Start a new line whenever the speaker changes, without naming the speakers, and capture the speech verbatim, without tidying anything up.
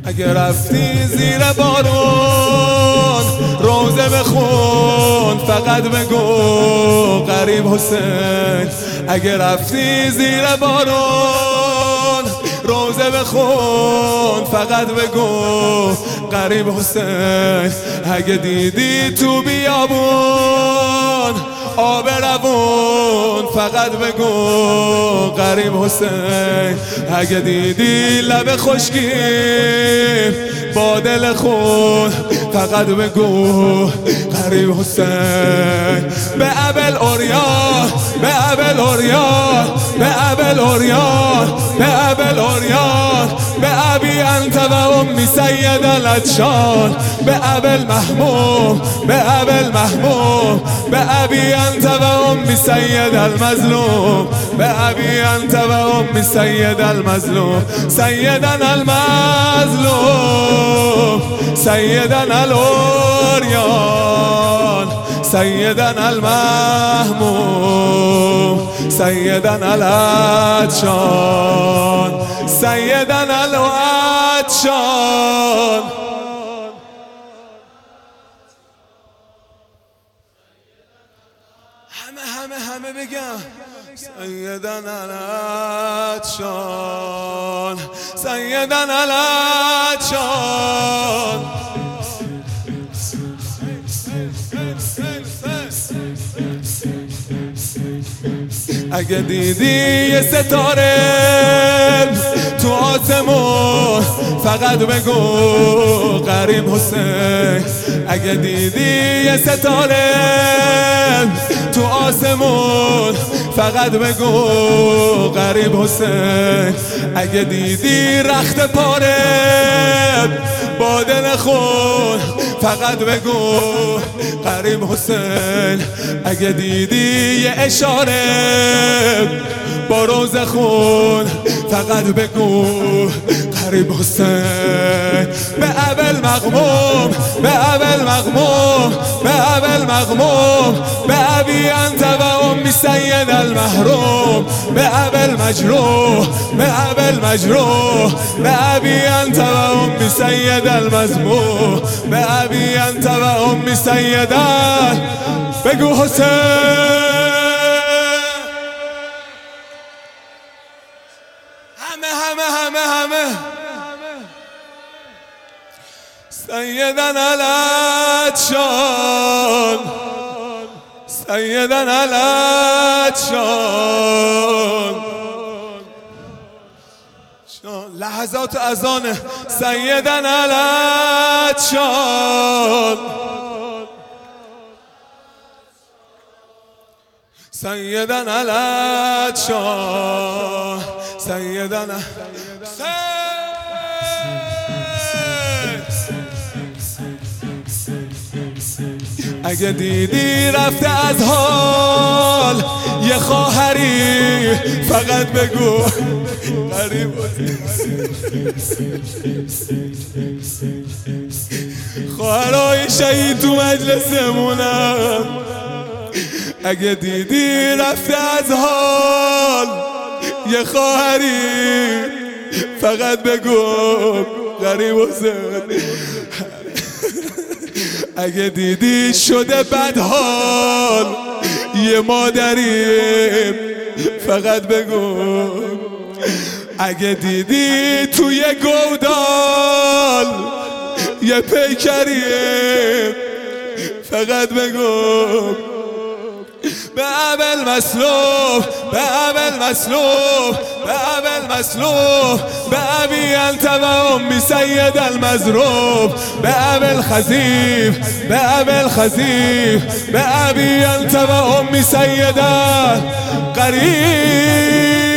اگه رفتی زیر بارون روزه بخون، فقط بگو غریب حسین. اگه رفتی زیر بارون روزه بخون، فقط بگو غریب حسین. اگه دیدی تو بیابون آب روون، فقط بگو غریب حسین. اگه دیدی لب خشکی با دل خون، فقط بگو غریب حسین. به ابل اوریان، به ابل اوریان، به ابل اوریان، به ابل اوریان، به ابی انت و امی سید الادشان. به ابل محموم، به ابل محموم، به ابی انت و امی سید المظلوم، به ابی انت و امی سید المظلوم. سیدنا المظلوم، سیدنا الاوریان، سیدنا المحموم، سیدنا الادشان، سیدنا الادشان. همه همه همه بگم سیدنا الادشان، سیدنا الادشان. اگه دیدی یه ستاره تو آسمون، فقط بگو غریب حسین. اگه دیدی یه ستاره تو آسمون، فقط بگو غریب حسین. اگه دیدی رخت پاره با دل خون، فقط بگو غریب حسین. اگه دیدی یه اشاره با روز خون، فقط بگو غریب حسین. به ابل مغموم، به ابل مغموم، به ابل مغموم، به ابی انت و امی سید المحروم، به ابل مجروح، به ابل مجروح، به ابی انت و امی سید المذموم، به ابی انت و امی سید. بگو حسین. همه همه همه همه سیدنا الادشان، سیدنا الادشان. لحظات اذانه. سیدنا الادشان، سیدنا الادشان، سیدنا. اگه دیدی رفته از حال یه خواهری، فقط بگو غریب خواهرای شهید تو مجلسمونم. اگه دیدی رفته از حال یه خواهری، فقط بگو غریب حسین. اگه دیدی شده بدحال یه مادری، فقط بگو. اگه دیدی توی گودال یه پیکری، فقط بگو به ابل مسلوب، به ابل مسلوب، به ابل مسلوب، به ابی انت و امی سید المضروب، به ابل خزیف، به ابل خزیف، به ابی انت و امی سید قریب.